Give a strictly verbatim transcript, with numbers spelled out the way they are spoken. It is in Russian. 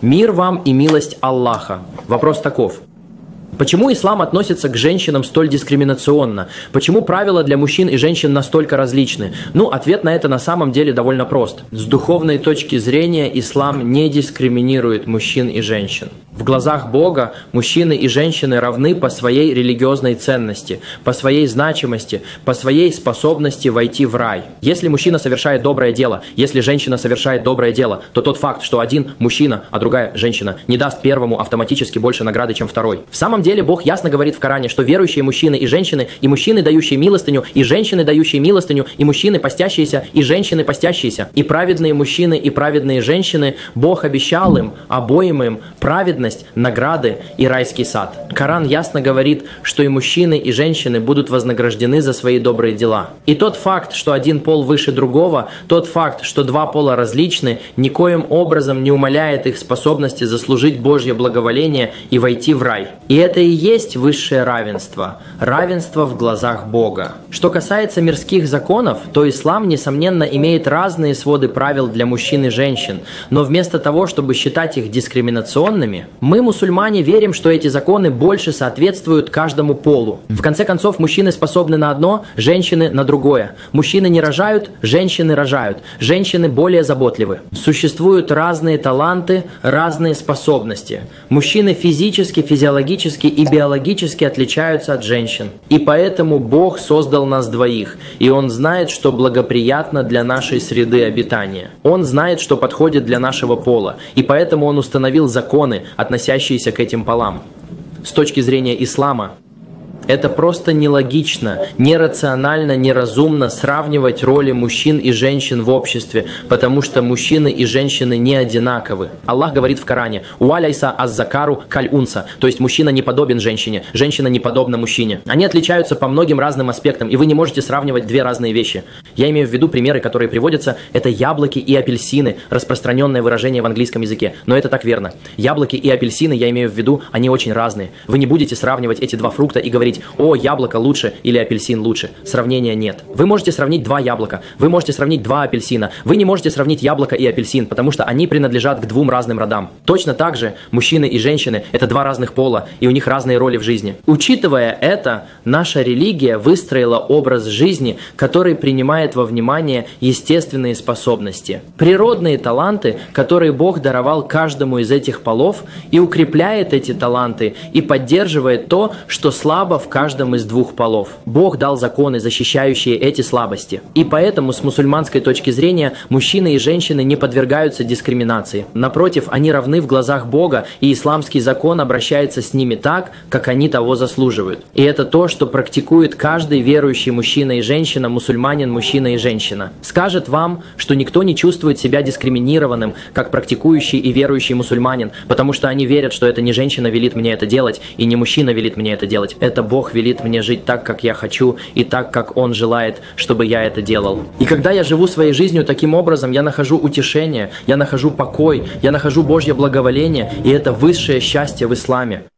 Мир вам и милость Аллаха. Вопрос таков. Почему ислам относится к женщинам столь дискриминационно? Почему правила для мужчин и женщин настолько различны? Ну, ответ на это на самом деле довольно прост. С духовной точки зрения ислам не дискриминирует мужчин и женщин. В глазах Бога мужчины и женщины равны по своей религиозной ценности, по своей значимости, по своей способности войти в рай. Если мужчина совершает доброе дело, если женщина совершает доброе дело, то тот факт, что один мужчина, а другая женщина, не даст первому автоматически больше награды, чем второй. В самом деле Бог ясно говорит в Коране, что верующие мужчины и женщины, и мужчины, дающие милостыню, и женщины, дающие милостыню, и мужчины, постящиеся, и женщины, постящиеся, и праведные мужчины, и праведные женщины, Бог обещал им, обоим им, праведность, награды и райский сад. Коран ясно говорит, что и мужчины, и женщины будут вознаграждены за свои добрые дела. И тот факт, что один пол выше другого, тот факт, что два пола различны, никоим образом не умаляет их способности заслужить Божье благоволение и войти в рай. И это и есть высшее равенство. Равенство в глазах Бога. Что касается мирских законов, то ислам, несомненно, имеет разные своды правил для мужчин и женщин. Но вместо того, чтобы считать их дискриминационными, мы, мусульмане, верим, что эти законы больше соответствуют каждому полу. В конце концов, мужчины способны на одно, женщины на другое. Мужчины не рожают, женщины рожают. Женщины более заботливы. Существуют разные таланты, разные способности. Мужчины физически, физиологически и биологически отличаются от женщин. И поэтому Бог создал нас двоих. И Он знает, что благоприятно для нашей среды обитания. Он знает, что подходит для нашего пола. И поэтому Он установил законы, относящиеся к этим полам. С точки зрения ислама, это просто нелогично, нерационально, неразумно сравнивать роли мужчин и женщин в обществе, потому что мужчины и женщины не одинаковы. Аллах говорит в Коране: «Уаляйса аз-закару каль-унса», то есть мужчина не подобен женщине, женщина не подобна мужчине. Они отличаются по многим разным аспектам, и вы не можете сравнивать две разные вещи. Я имею в виду примеры, которые приводятся, это яблоки и апельсины, распространенное выражение в английском языке, но это так верно. Яблоки и апельсины, я имею в виду, они очень разные. Вы не будете сравнивать эти два фрукта и говорить: «О, яблоко лучше» или «апельсин лучше». Сравнения нет. Вы можете сравнить два яблока, вы можете сравнить два апельсина, вы не можете сравнить яблоко и апельсин, потому что они принадлежат к двум разным родам. Точно так же мужчины и женщины – это два разных пола, и у них разные роли в жизни. Учитывая это, наша религия выстроила образ жизни, который принимает во внимание естественные способности, природные таланты, которые Бог даровал каждому из этих полов, и укрепляет эти таланты, и поддерживает то, что слабо в каждом из двух полов. Бог дал законы, защищающие эти слабости. И поэтому с мусульманской точки зрения мужчины и женщины не подвергаются дискриминации. Напротив, они равны в глазах Бога, и исламский закон обращается с ними так, как они того заслуживают. И это то, что практикует каждый верующий мужчина и женщина, мусульманин, мужчина и женщина. Скажет вам, что никто не чувствует себя дискриминированным, как практикующий и верующий мусульманин, потому что они верят, что это не женщина велит мне это делать, и не мужчина велит мне это делать. Это Бог велит мне жить так, как я хочу, и так, как Он желает, чтобы я это делал. И когда я живу своей жизнью таким образом, я нахожу утешение, я нахожу покой, я нахожу Божье благоволение, и это высшее счастье в исламе.